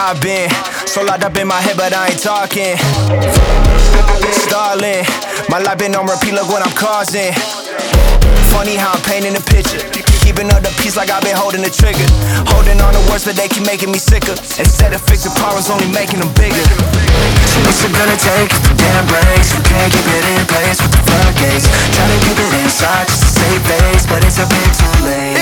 I've been so locked up in my head, but I ain't talking. Stalling, my life been on repeat, look what I'm causing. Funny how I'm painting the picture, keeping up the peace like I've been holding the trigger. Holding on to words, but they keep making me sicker. Instead of fixing problems, only making them bigger. What's it gonna take if the damn breaks? We can't keep it in place with the floodgates. Try to keep it inside just to save face, but it's a bit too late.